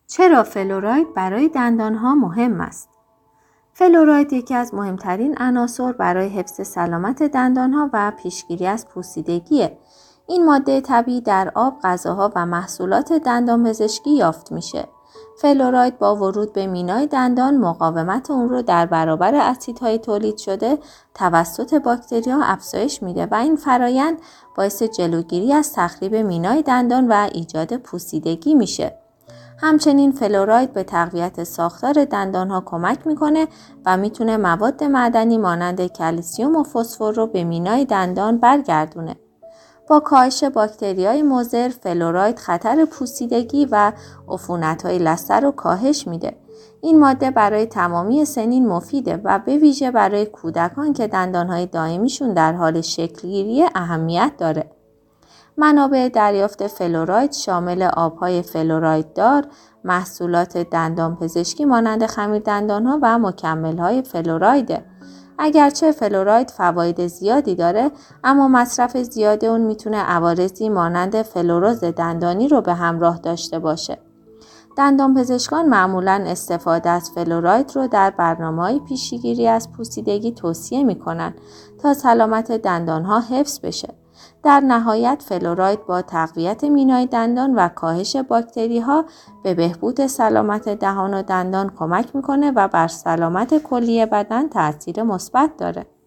چرا فلوراید برای دندانها مهم است؟ فلوراید یکی از مهمترین عناصر برای حفظ سلامت دندانها و پیشگیری از پوسیدگیه. این ماده طبیعی در آب، غذاها و محصولات دندانپزشکی یافت میشه. فلوراید با ورود به مینای دندان مقاومت اون رو در برابر اسیدهای تولید شده توسط باکتری‌ها افزایش میده و این فرایند باعث جلوگیری از تخریب مینای دندان و ایجاد پوسیدگی میشه. همچنین فلوراید به تقویت ساختار دندانها کمک میکنه و میتونه مواد معدنی مانند کلسیم و فسفر رو به مینای دندان برگردونه. با کاهش باکتریای مضر، فلوراید خطر پوسیدگی و عفونت‌های لثه رو کاهش میده. این ماده برای تمامی سنین مفیده و به ویژه برای کودکان که دندانهای دائمیشون در حال شکل‌گیری اهمیت داره. منابع دریافت فلوراید شامل آبهای فلوراید دار، محصولات دندانپزشکی مانند خمیر دندانها و مکمل‌های فلورایده. اگرچه فلوراید فواید زیادی داره، اما مصرف زیاد اون میتونه عوارضی مانند فلوروز دندانی رو به همراه داشته باشه. دندانپزشکان معمولاً استفاده از فلوراید رو در برنامه‌های پیشگیری از پوسیدگی توصیه میکنن تا سلامت دندانها حفظ بشه. در نهایت فلوراید با تقویت مینای دندان و کاهش باکتری‌ها به بهبود سلامت دهان و دندان کمک میکنه و بر سلامت کلی بدن تأثیر مثبت داره.